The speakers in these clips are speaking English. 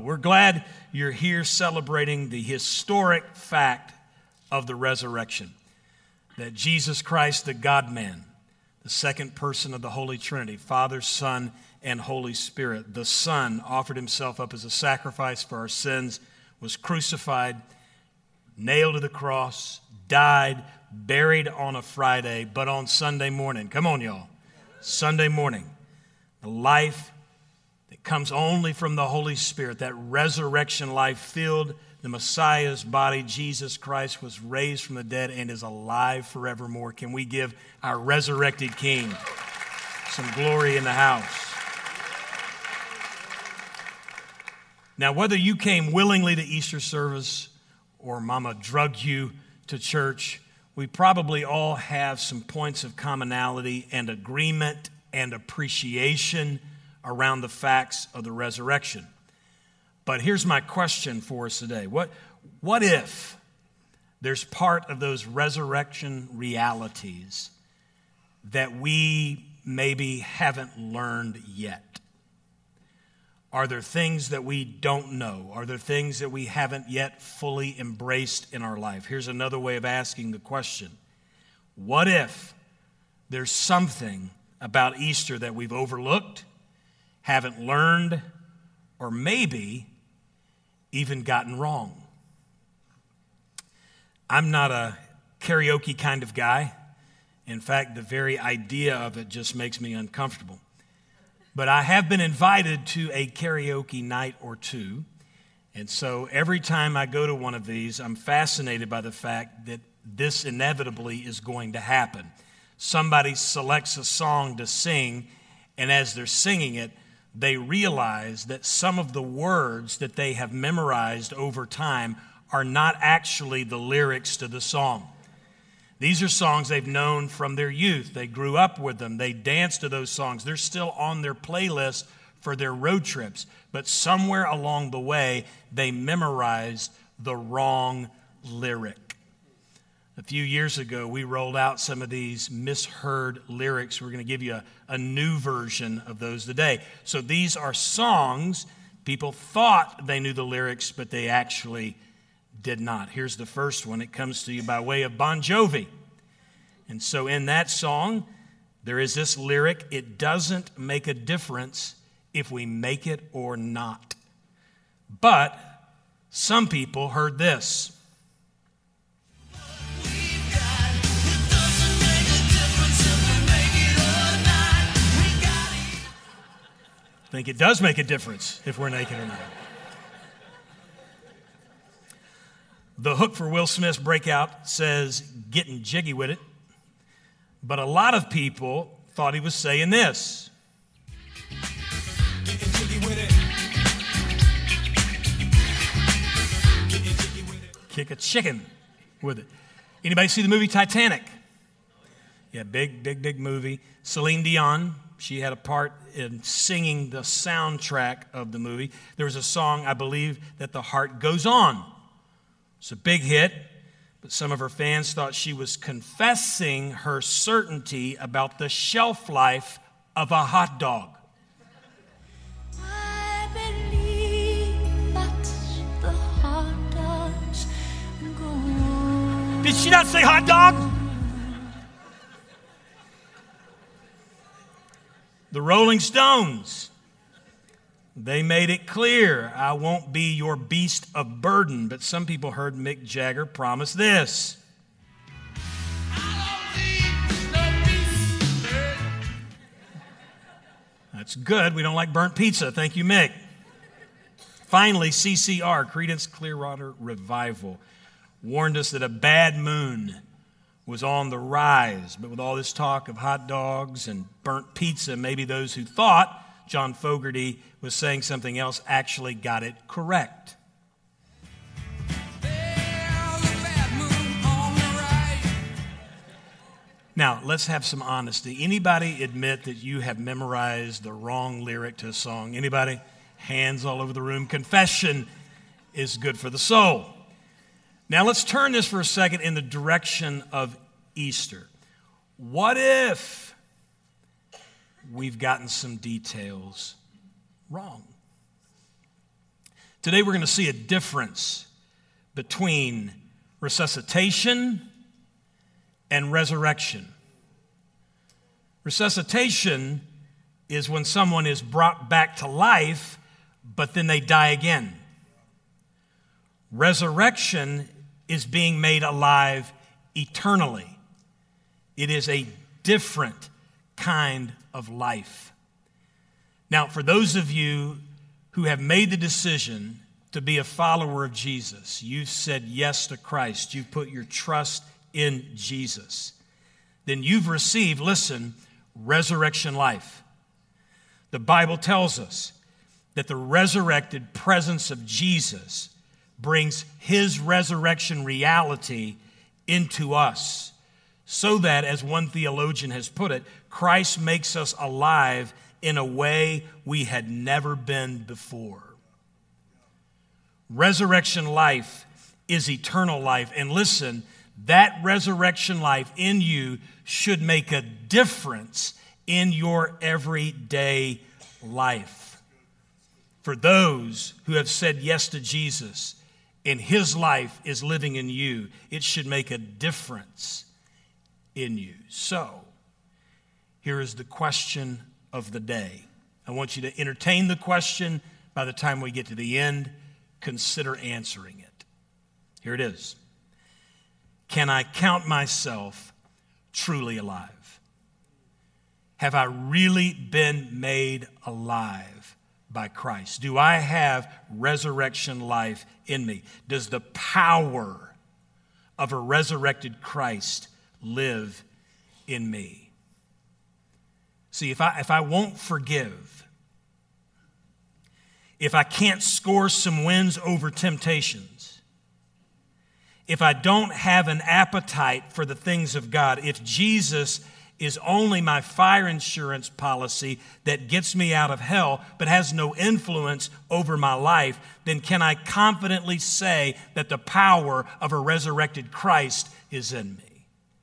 We're glad you're here celebrating the historic fact of the resurrection, that Jesus Christ, the God-man, the second person of the Holy Trinity, Father, Son, and Holy Spirit, the Son offered himself up as a sacrifice for our sins, was crucified, nailed to the cross, died, buried on a Friday, but on Sunday morning, come on y'all, Sunday morning, the life that comes only from the Holy Spirit, that resurrection life filled the Messiah's body. Jesus Christ was raised from the dead and is alive forevermore. Can we give our resurrected King some glory in the house? Now, whether you came willingly to Easter service or Mama drugged you to church, we probably all have some points of commonality and agreement and appreciation around the facts of the resurrection. But here's my question for us today. What if there's part of those resurrection realities that we maybe haven't learned yet? Are there things that we don't know? Are there things that we haven't yet fully embraced in our life? Here's another way of asking the question. What if there's something about Easter that we've overlooked, haven't learned, or maybe even gotten wrong? I'm not a karaoke kind of guy. In fact, the very idea of it just makes me uncomfortable. But I have been invited to a karaoke night or two, and so every time I go to one of these, I'm fascinated by the fact that this inevitably is going to happen. Somebody selects a song to sing, and as they're singing it, they realize that some of the words that they have memorized over time are not actually the lyrics to the song. These are songs they've known from their youth. They grew up with them. They danced to those songs. They're still on their playlist for their road trips. But somewhere along the way, they memorized the wrong lyric. A few years ago, we rolled out some of these misheard lyrics. We're going to give you a new version of those today. So these are songs. People thought they knew the lyrics, but they actually did not. Here's the first one. It comes to you by way of Bon Jovi. And so in that song, there is this lyric, "It doesn't make a difference if we make it or not." But some people heard this. I think it does make a difference if we're naked or not. The hook for Will Smith's breakout says, "Getting jiggy with it." But a lot of people thought he was saying this. Getting jiggy with it. Getting jiggy with it. Kick a chicken with it. Anybody see the movie Titanic? Yeah, big movie. Celine Dion, she had a part in singing the soundtrack of the movie. There was a song, I believe, that "The Heart Goes On." It's a big hit, but some of her fans thought she was confessing her certainty about the shelf life of a hot dog. I believe that the hot dogs go on. Did she not say hot dog? The Rolling Stones, they made it clear, "I won't be your beast of burden." But some people heard Mick Jagger promise this. That's good. We don't like burnt pizza. Thank you, Mick. Finally, CCR, Creedence Clearwater Revival, warned us that a bad moon was on the rise. But with all this talk of hot dogs and burnt pizza, maybe those who thought John Fogerty was saying something else actually got it correct. Now, let's have some honesty. Anybody admit that you have memorized the wrong lyric to a song? Anybody? Hands all over the room. Confession is good for the soul. Now, let's turn this for a second in the direction of Easter. What if we've gotten some details wrong? Today we're going to see a difference between resuscitation and resurrection. Resuscitation is when someone is brought back to life, but then they die again. Resurrection is being made alive eternally. It is a different kind of life. Now, for those of you who have made the decision to be a follower of Jesus, you've said yes to Christ, you've put your trust in Jesus, then you've received, listen, resurrection life. The Bible tells us that the resurrected presence of Jesus brings his resurrection reality into us, so that, as one theologian has put it, Christ makes us alive in a way we had never been before. Resurrection life is eternal life. And listen, that resurrection life in you should make a difference in your everyday life. For those who have said yes to Jesus and his life is living in you, it should make a difference in you. So, here is the question of the day. I want you to entertain the question. By the time we get to the end, consider answering it. Here it is. Can I count myself truly alive? Have I really been made alive by Christ? Do I have resurrection life in me? Does the power of a resurrected Christ live in me? See, if I won't forgive, if I can't score some wins over temptations, if I don't have an appetite for the things of God, if Jesus is only my fire insurance policy that gets me out of hell but has no influence over my life, then can I confidently say that the power of a resurrected Christ is in me?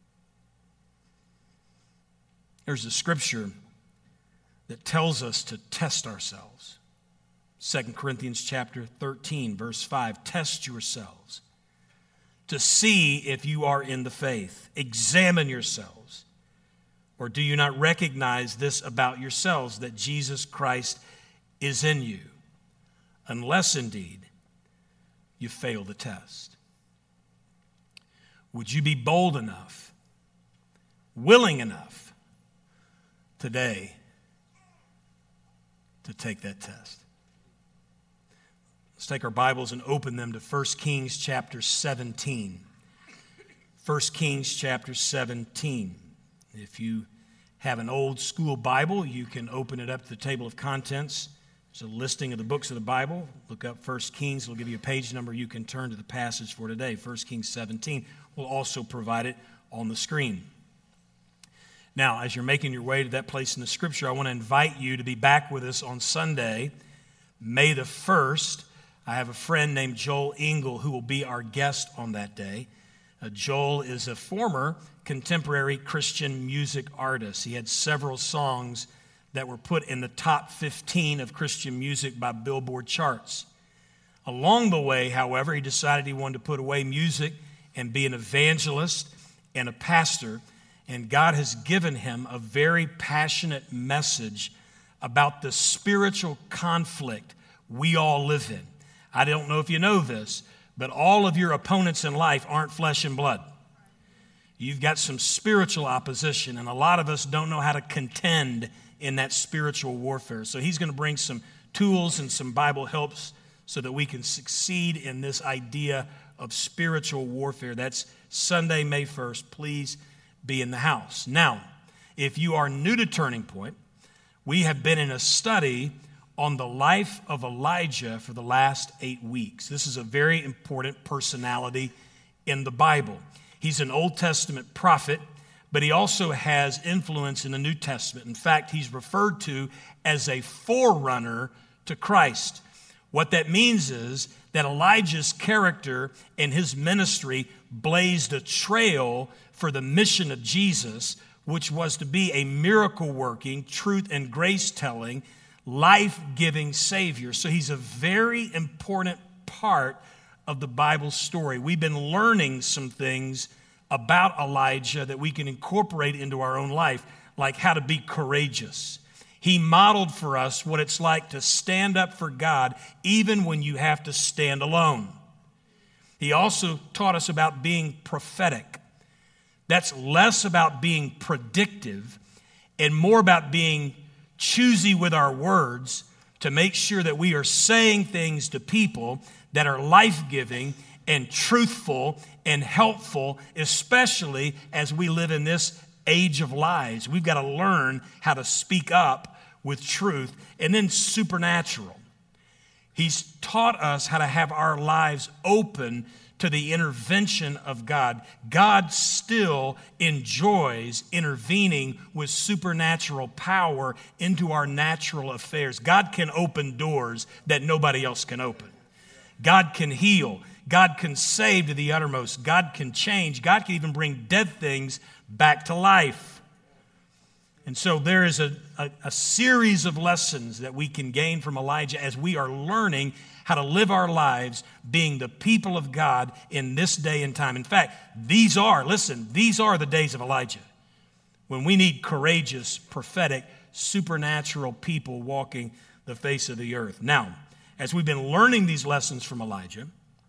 There's a scripture that tells us to test ourselves. 2 Corinthians chapter 13, verse 5, test yourselves to see if you are in the faith. Examine yourselves. Or do you not recognize this about yourselves, that Jesus Christ is in you, unless indeed you fail the test? Would you be bold enough, willing enough today to take that test? Let's take our Bibles and open them to 1 Kings chapter 17. 1 Kings chapter 17. If you have an old school Bible, you can open it up to the table of contents. There's a listing of the books of the Bible. Look up 1 Kings. It'll give you a page number. You can turn to the passage for today. 1 Kings 17. We'll also provide it on the screen. Now, as you're making your way to that place in the Scripture, I want to invite you to be back with us on Sunday, May the 1st. I have a friend named Joel Engel who will be our guest on that day. Joel is a former contemporary Christian music artist. He had several songs that were put in the top 15 of Christian music by Billboard charts. Along the way, however, he decided he wanted to put away music and be an evangelist and a pastor. And God has given him a very passionate message about the spiritual conflict we all live in. I don't know if you know this, but all of your opponents in life aren't flesh and blood. You've got some spiritual opposition, and a lot of us don't know how to contend in that spiritual warfare. So he's going to bring some tools and some Bible helps so that we can succeed in this idea of spiritual warfare. That's Sunday, May 1st. Please be in the house. Now, if you are new to Turning Point, we have been in a study on the life of Elijah for the last 8 weeks. This is a very important personality in the Bible. He's an Old Testament prophet, but he also has influence in the New Testament. In fact, he's referred to as a forerunner to Christ. What that means is that Elijah's character and his ministry blazed a trail for the mission of Jesus, which was to be a miracle-working, truth and grace-telling, life-giving Savior. So he's a very important part of the Bible story. We've been learning some things about Elijah that we can incorporate into our own life, like how to be courageous. He modeled for us what it's like to stand up for God even when you have to stand alone. He also taught us about being prophetic. That's less about being predictive and more about being choosy with our words to make sure that we are saying things to people that are life-giving and truthful and helpful, especially as we live in this age of lies. We've got to learn how to speak up with truth. And then supernatural. He's taught us how to have our lives open to the intervention of God. God still enjoys intervening with supernatural power into our natural affairs. God can open doors that nobody else can open. God can heal. God can save to the uttermost. God can change. God can even bring dead things back to life. And so there is a series of lessons that we can gain from Elijah as we are learning how to live our lives being the people of God in this day and time. In fact, these are the days of Elijah, when we need courageous, prophetic, supernatural people walking the face of the earth. Now, as we've been learning these lessons from Elijah,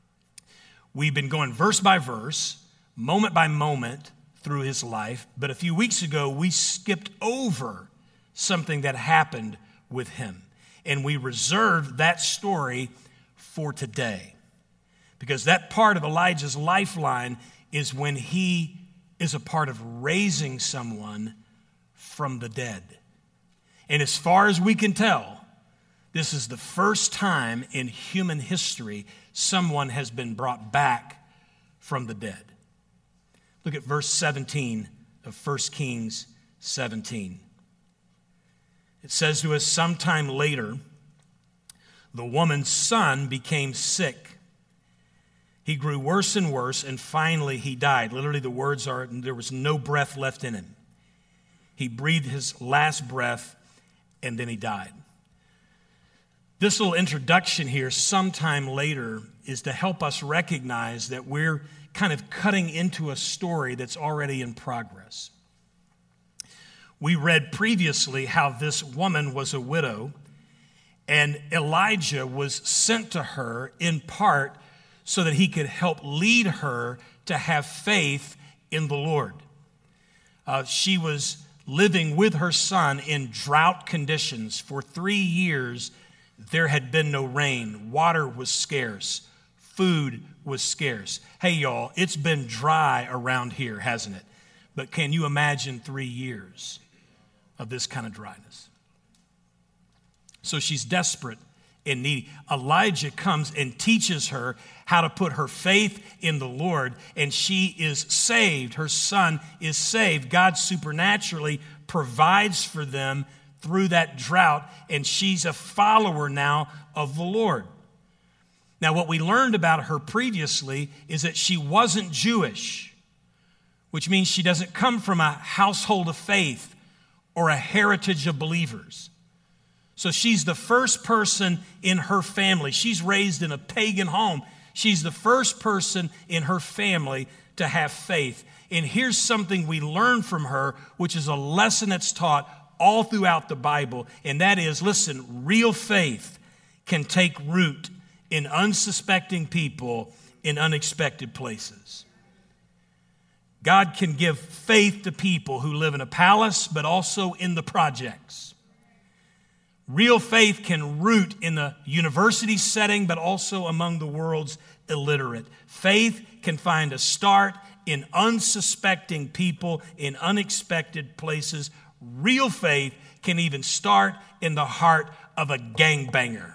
we've been going verse by verse, moment by moment through his life. But a few weeks ago, we skipped over something that happened with him. And we reserved that story for today. Because that part of Elijah's lifeline is when he is a part of raising someone from the dead. And as far as we can tell, this is the first time in human history someone has been brought back from the dead. Look at verse 17 of 1 Kings 17. It says to us, sometime later, the woman's son became sick. He grew worse and worse, and finally he died. Literally, the words are, there was no breath left in him. He breathed his last breath, and then he died. This little introduction here, sometime later, is to help us recognize that we're kind of cutting into a story that's already in progress. We read previously how this woman was a widow, and Elijah was sent to her in part so that he could help lead her to have faith in the Lord. She was living with her son in drought conditions. For 3 years, there had been no rain. Water was scarce. Food was scarce. Hey, y'all, it's been dry around here, hasn't it? But can you imagine 3 years of this kind of dryness? So she's desperate and needy. Elijah comes and teaches her how to put her faith in the Lord, and she is saved. Her son is saved. God supernaturally provides for them through that drought, and she's a follower now of the Lord. Now, what we learned about her previously is that she wasn't Jewish, which means she doesn't come from a household of faith or a heritage of believers. So she's the first person in her family. She's raised in a pagan home. She's the first person in her family to have faith. And here's something we learn from her, which is a lesson that's taught all throughout the Bible, and that is, listen, real faith can take root in unsuspecting people in unexpected places. God can give faith to people who live in a palace, but also in the projects. Real faith can root in the university setting, but also among the world's illiterate. Faith can find a start in unsuspecting people in unexpected places. Real faith can even start in the heart of a gangbanger.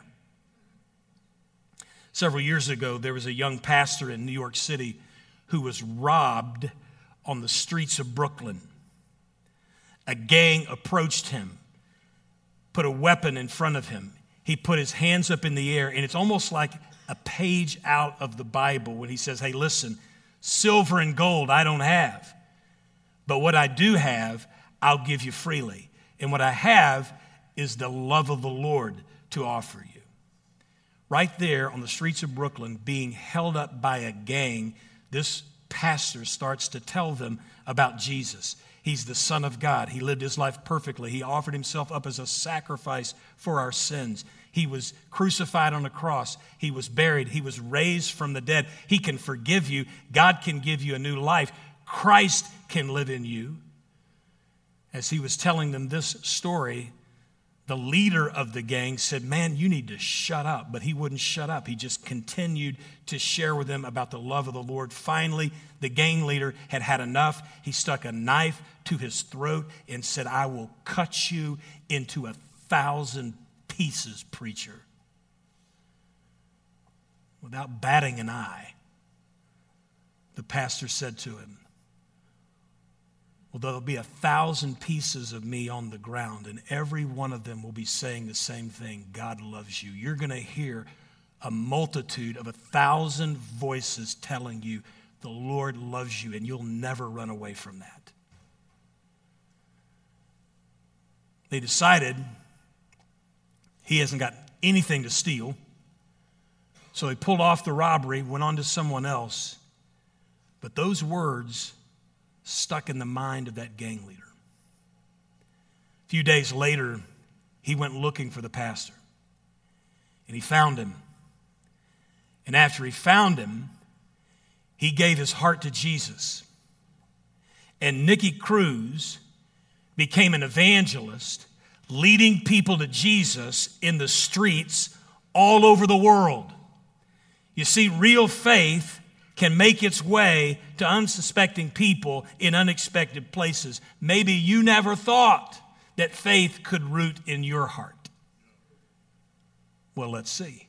Several years ago, there was a young pastor in New York City who was robbed on the streets of Brooklyn. A gang approached him, put a weapon in front of him. He put his hands up in the air, and it's almost like a page out of the Bible when he says, hey, listen, silver and gold I don't have, but what I do have, I'll give you freely. And what I have is the love of the Lord to offer you. Right there on the streets of Brooklyn, being held up by a gang, this pastor starts to tell them about Jesus. He's the Son of God. He lived his life perfectly. He offered himself up as a sacrifice for our sins. He was crucified on a cross. He was buried. He was raised from the dead. He can forgive you. God can give you a new life. Christ can live in you. As he was telling them this story, the leader of the gang said, man, you need to shut up. But he wouldn't shut up. He just continued to share with them about the love of the Lord. Finally, the gang leader had had enough. He stuck a knife to his throat and said, I will cut you into 1,000 pieces, preacher. Without batting an eye, the pastor said to him, well, there'll be 1,000 pieces of me on the ground, and every one of them will be saying the same thing. God loves you. You're going to hear a multitude of 1,000 voices telling you the Lord loves you, and you'll never run away from that. They decided he hasn't got anything to steal, so he pulled off the robbery, went on to someone else. But those words stuck in the mind of that gang leader. A few days later, he went looking for the pastor, and he found him. And after he found him, he gave his heart to Jesus. And Nicky Cruz became an evangelist, leading people to Jesus in the streets all over the world. You see, real faith can make its way to unsuspecting people in unexpected places. Maybe you never thought that faith could root in your heart. Well, let's see.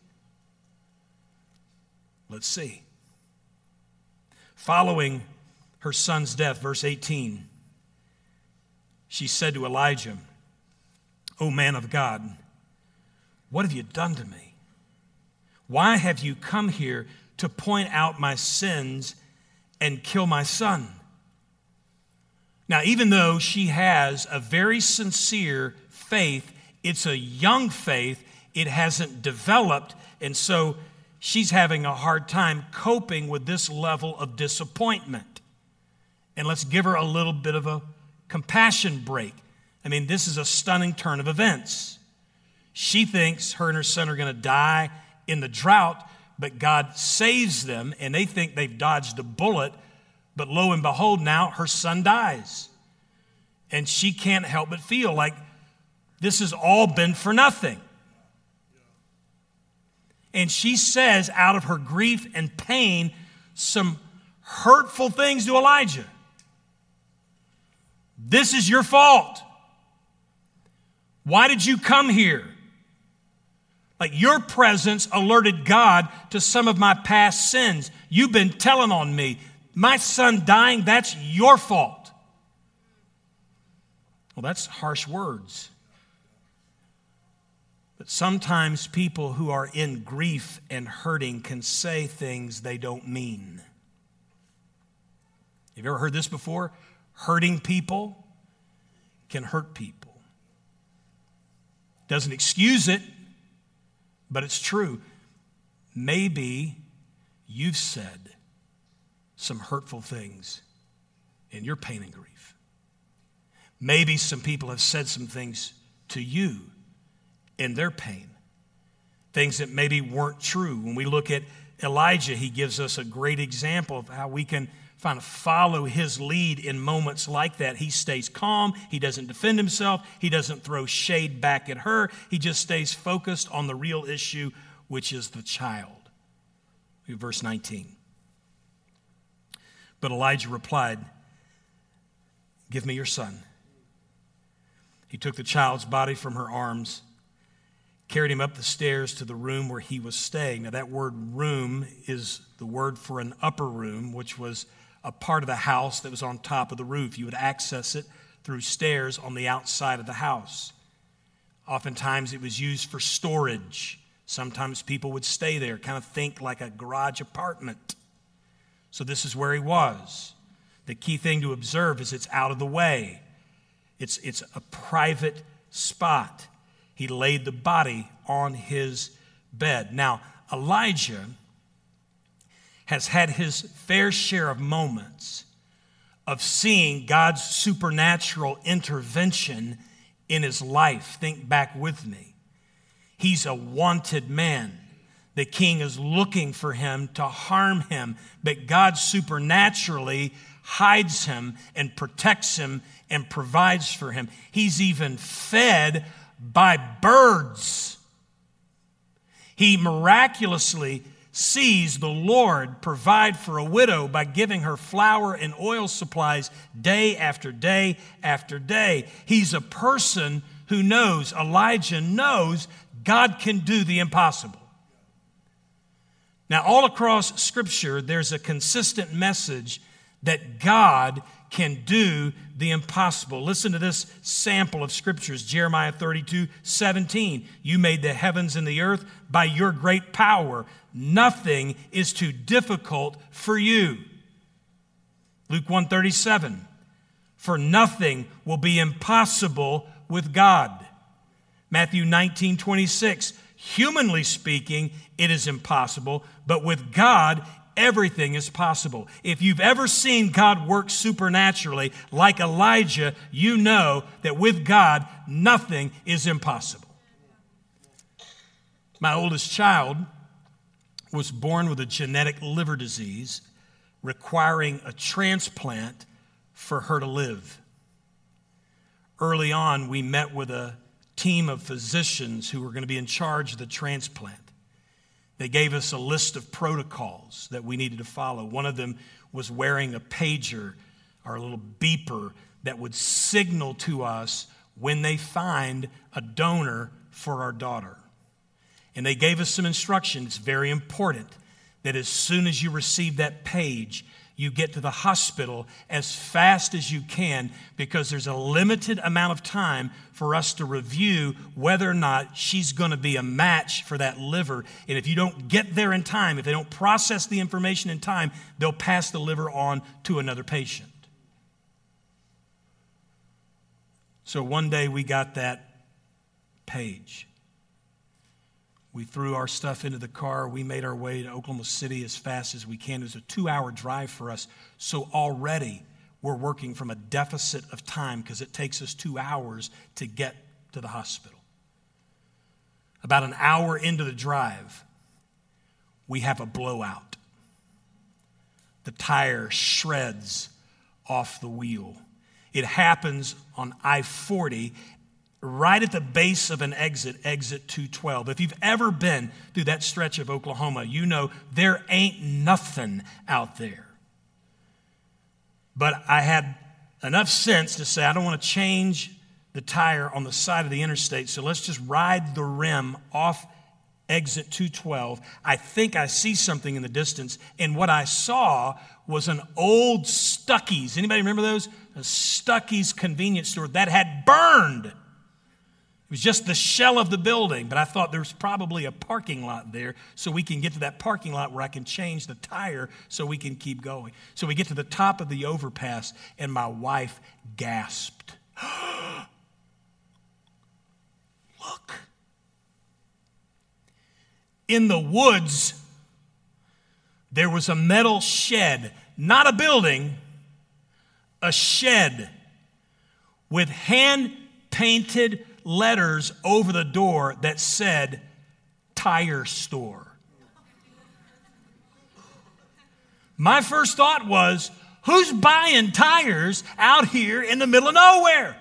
Let's see. Following her son's death, verse 18, she said to Elijah, O man of God, what have you done to me? Why have you come here to point out my sins and kill my son? Now, even though she has a very sincere faith, it's a young faith, it hasn't developed, and so she's having a hard time coping with this level of disappointment. And let's give her a little bit of a compassion break. I mean, this is a stunning turn of events. She thinks her and her son are going to die in the drought, but God saves them, and they think they've dodged a bullet. But lo and behold, now her son dies. And she can't help but feel like this has all been for nothing. And she says, out of her grief and pain, some hurtful things to Elijah. This is your fault. Why did you come here? Like, your presence alerted God to some of my past sins. You've been telling on me. My son dying, that's your fault. Well, that's harsh words. But sometimes people who are in grief and hurting can say things they don't mean. Have you ever heard this before? Hurting people can hurt people. Doesn't excuse it, but it's true. Maybe you've said some hurtful things in your pain and grief. Maybe some people have said some things to you in their pain, things that maybe weren't true. When we look at Elijah, he gives us a great example of how we can follow his lead in moments like that. He stays calm. He doesn't defend himself. He doesn't throw shade back at her. He just stays focused on the real issue, which is the child. Verse 19. But Elijah replied, give me your son. He took the child's body from her arms, carried him up the stairs to the room where he was staying. Now, that word room is the word for an upper room, which was a part of the house that was on top of the roof. You would access it through stairs on the outside of the house. Oftentimes, it was used for storage. Sometimes people would stay there, kind of think like a garage apartment. So this is where he was. The key thing to observe is it's out of the way. It's a private spot. He laid the body on his bed. Now, Elijah has had his fair share of moments of seeing God's supernatural intervention in his life. Think back with me. He's a wanted man. The king is looking for him to harm him, but God supernaturally hides him and protects him and provides for him. He's even fed by birds. He miraculously sees the Lord provide for a widow by giving her flour and oil supplies day after day after day. He's a person who knows, Elijah knows, God can do the impossible. Now, all across Scripture, there's a consistent message that God can do the impossible. Listen to this sample of Scriptures, Jeremiah 32:17. You made the heavens and the earth by your great power. Nothing is too difficult for you. Luke 1:37. For nothing will be impossible with God. Matthew 19:26. Humanly speaking, it is impossible, but with God, everything is possible. If you've ever seen God work supernaturally like Elijah, you know that with God, nothing is impossible. My oldest child was born with a genetic liver disease requiring a transplant for her to live. Early on, we met with a team of physicians who were going to be in charge of the transplant. They gave us a list of protocols that we needed to follow. One of them was wearing a pager or a little beeper that would signal to us when they find a donor for our daughter. And they gave us some instructions. It's very important that as soon as you receive that page, you get to the hospital as fast as you can, because there's a limited amount of time for us to review whether or not she's going to be a match for that liver. And if you don't get there in time, if they don't process the information in time, they'll pass the liver on to another patient. So one day we got that page. We threw our stuff into the car. We made our way to Oklahoma City as fast as we can. It was a 2-hour drive for us. So already we're working from a deficit of time because it takes us 2 hours to get to the hospital. About an hour into the drive, we have a blowout. The tire shreds off the wheel. It happens on I-40, right at the base of an exit 212. If you've ever been through that stretch of Oklahoma, you know there ain't nothing out there. But I had enough sense to say, I don't want to change the tire on the side of the interstate, so let's just ride the rim off exit 212. I think I see something in the distance, and what I saw was an old Stuckey's. Anybody remember those? A Stuckey's convenience store that had burned. It was just the shell of the building, but I thought there's probably a parking lot there so we can get to that parking lot where I can change the tire so we can keep going. So we get to the top of the overpass, and my wife gasped. Look. In the woods, there was a metal shed, not a building, a shed with hand-painted letters over the door that said tire store. My first thought was, who's buying tires out here in the middle of nowhere?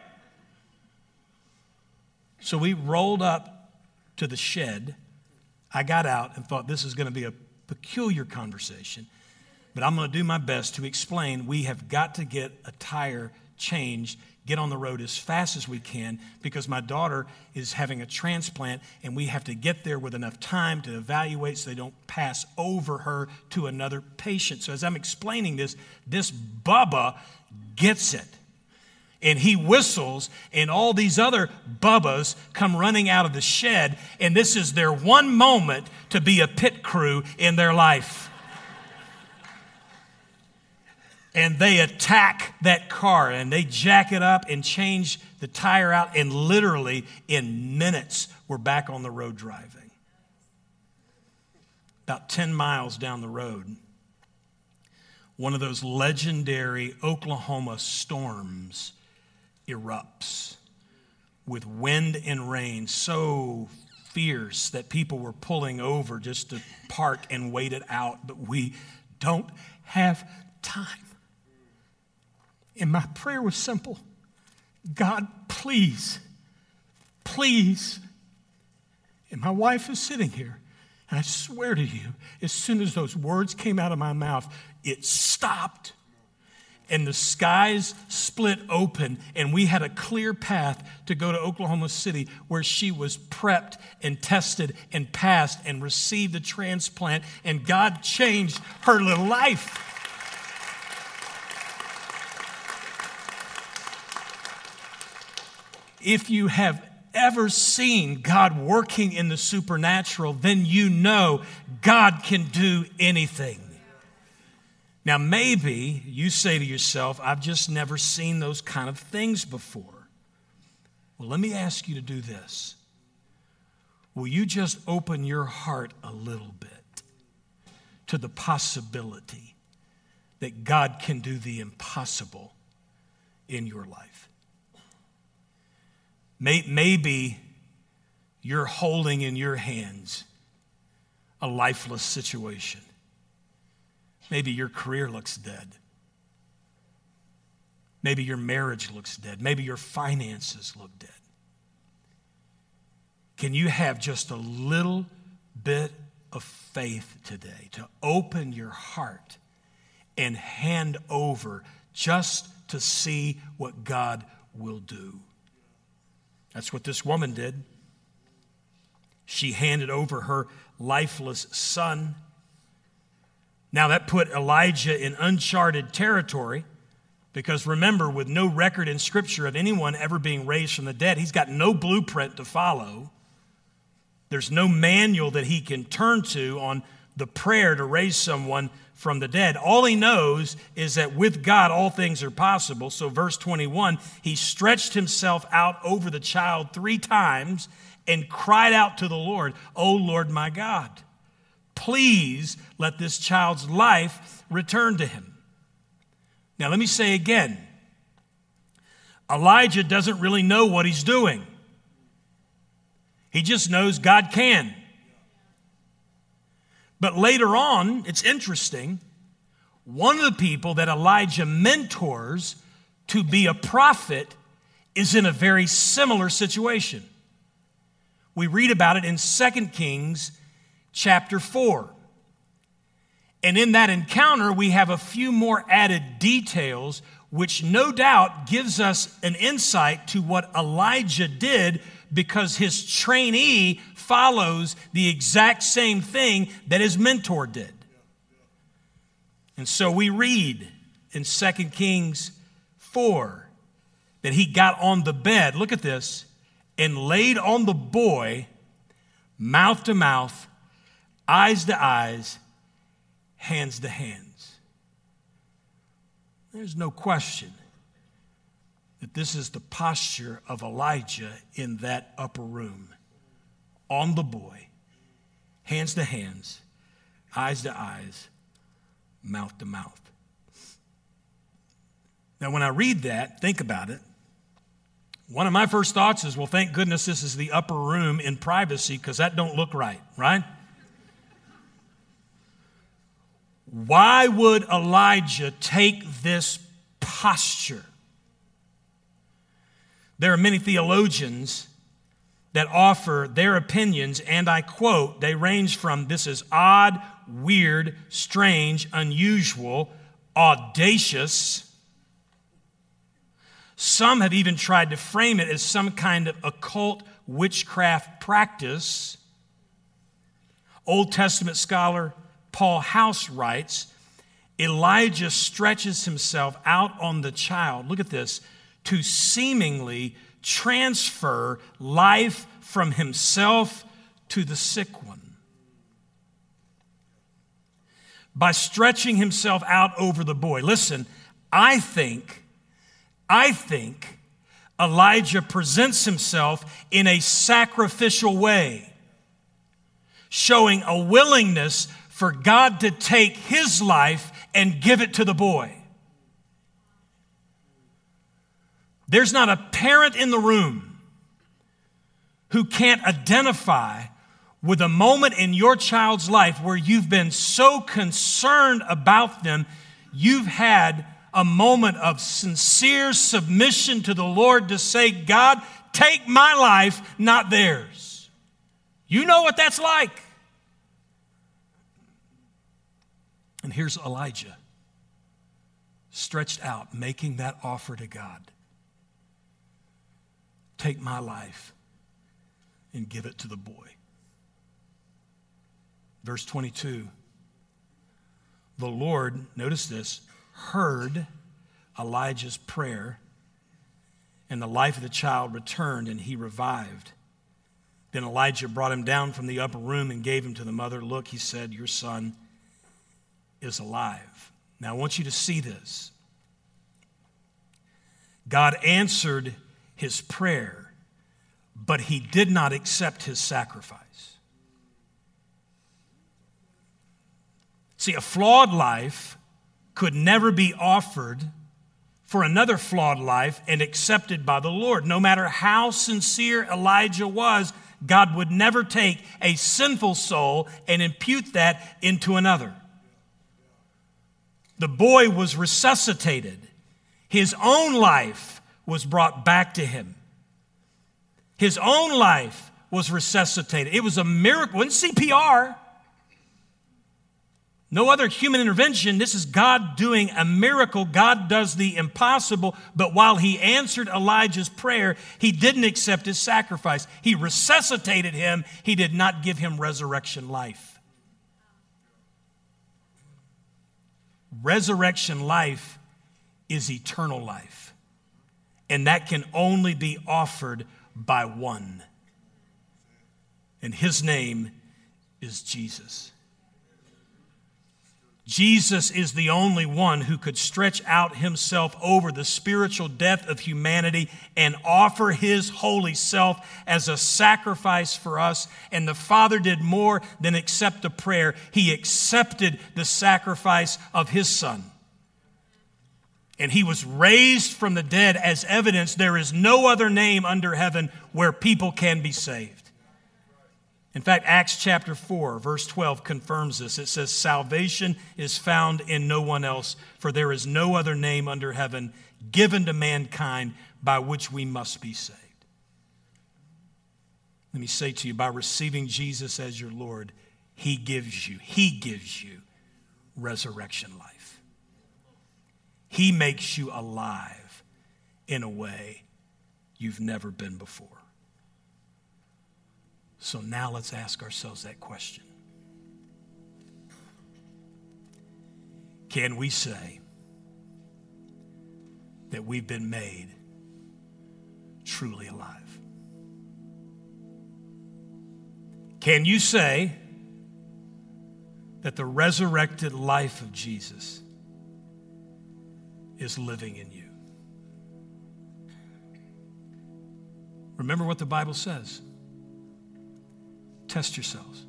So we rolled up to the shed. I got out and thought this is going to be a peculiar conversation, but I'm going to do my best to explain we have got to get a tire changed, get on the road as fast as we can, because my daughter is having a transplant and we have to get there with enough time to evaluate so they don't pass over her to another patient. So as I'm explaining this Bubba gets it. And he whistles, and all these other Bubbas come running out of the shed, and this is their one moment to be a pit crew in their life. And they attack that car and they jack it up and change the tire out. And literally in minutes, we're back on the road driving. About 10 miles down the road, one of those legendary Oklahoma storms erupts with wind and rain so fierce that people were pulling over just to park and wait it out. But we don't have time. And my prayer was simple. God, please, please. And my wife is sitting here. And I swear to you, as soon as those words came out of my mouth, it stopped. And the skies split open. And we had a clear path to go to Oklahoma City, where she was prepped and tested and passed and received a transplant. And God changed her little life. If you have ever seen God working in the supernatural, then you know God can do anything. Now, maybe you say to yourself, I've just never seen those kind of things before. Well, let me ask you to do this. Will you just open your heart a little bit to the possibility that God can do the impossible in your life? Maybe you're holding in your hands a lifeless situation. Maybe your career looks dead. Maybe your marriage looks dead. Maybe your finances look dead. Can you have just a little bit of faith today to open your heart and hand over just to see what God will do? That's what this woman did. She handed over her lifeless son. Now that put Elijah in uncharted territory, because remember, with no record in Scripture of anyone ever being raised from the dead, he's got no blueprint to follow. There's no manual that he can turn to on the prayer to raise someone from the dead. All he knows is that with God, all things are possible. So verse 21, he stretched himself out over the child 3 times and cried out to the Lord, "O Lord my God, please let this child's life return to him." Now let me say again, Elijah doesn't really know what he's doing. He just knows God can. But later on, it's interesting, one of the people that Elijah mentors to be a prophet is in a very similar situation. We read about it in 2 Kings chapter 4. And in that encounter, we have a few more added details, which no doubt gives us an insight to what Elijah did, because his trainee follows the exact same thing that his mentor did. And so we read in 2 Kings 4 that he got on the bed, look at this, and laid on the boy, mouth to mouth, eyes to eyes, hands to hands. There's no question that this is the posture of Elijah in that upper room. On the boy, hands to hands, eyes to eyes, mouth to mouth. Now, when I read that, think about it. One of my first thoughts is, well, thank goodness this is the upper room in privacy, because that don't look right? Why would Elijah take this posture? There are many theologians that offer their opinions, and I quote, they range from this is odd, weird, strange, unusual, audacious. Some have even tried to frame it as some kind of occult witchcraft practice. Old Testament scholar Paul House writes, Elijah stretches himself out on the child, look at this, to seemingly transfer life from himself to the sick one. By stretching himself out over the boy. Listen, I think Elijah presents himself in a sacrificial way, showing a willingness for God to take his life and give it to the boy. There's not a parent in the room who can't identify with a moment in your child's life where you've been so concerned about them, you've had a moment of sincere submission to the Lord to say, God, take my life, not theirs. You know what that's like. And here's Elijah, stretched out, making that offer to God. Take my life and give it to the boy. Verse 22, the Lord, notice this, heard Elijah's prayer, and the life of the child returned, and he revived. Then Elijah brought him down from the upper room and gave him to the mother. Look, he said, your son is alive. Now, I want you to see this. God answered his prayer, but he did not accept his sacrifice. See, a flawed life could never be offered for another flawed life and accepted by the Lord. No matter how sincere Elijah was, God would never take a sinful soul and impute that into another. The boy was resuscitated. His own life was brought back to him. His own life was resuscitated. It was a miracle. It wasn't CPR. No other human intervention. This is God doing a miracle. God does the impossible. But while he answered Elijah's prayer, he didn't accept his sacrifice. He resuscitated him. He did not give him resurrection life. Resurrection life is eternal life. And that can only be offered by one. And his name is Jesus. Jesus is the only one who could stretch out himself over the spiritual death of humanity and offer his holy self as a sacrifice for us. And the Father did more than accept a prayer. He accepted the sacrifice of his Son. And he was raised from the dead as evidence there is no other name under heaven where people can be saved. In fact, Acts chapter 4, verse 12 confirms this. It says, salvation is found in no one else, for there is no other name under heaven given to mankind by which we must be saved. Let me say to you, by receiving Jesus as your Lord, he gives you resurrection life. He makes you alive in a way you've never been before. So now let's ask ourselves that question. Can we say that we've been made truly alive? Can you say that the resurrected life of Jesus is living in you? Remember what the Bible says. Test yourselves.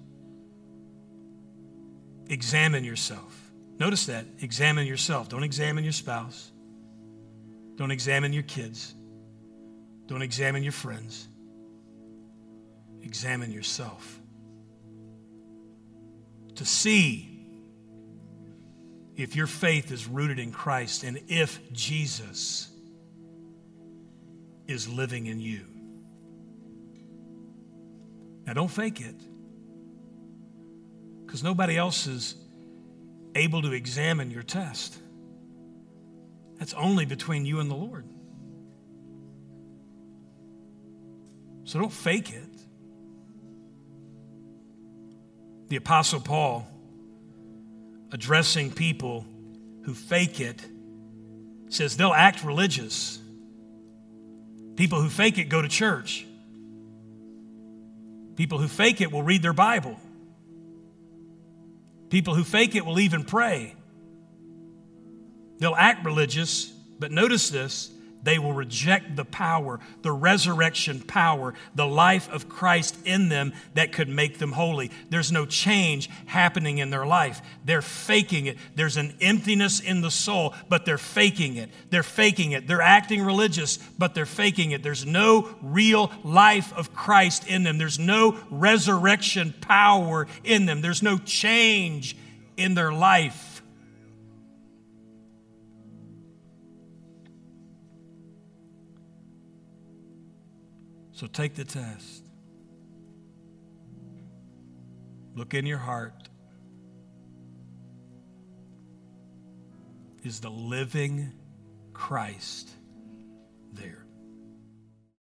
Examine yourself. Notice that. Examine yourself. Don't examine your spouse. Don't examine your kids. Don't examine your friends. Examine yourself. To see if your faith is rooted in Christ and if Jesus is living in you. Now, don't fake it, because nobody else is able to examine your test. That's only between you and the Lord. So don't fake it. The Apostle Paul, addressing people who fake it, says they'll act religious. People who fake it go to church. People who fake it will read their Bible. People who fake it will even pray. They'll act religious, but notice this, they will reject the power, the resurrection power, the life of Christ in them that could make them holy. There's no change happening in their life. They're faking it. There's an emptiness in the soul, but they're faking it. They're faking it. They're acting religious, but they're faking it. There's no real life of Christ in them. There's no resurrection power in them. There's no change in their life. So take the test. Look in your heart. Is the living Christ there?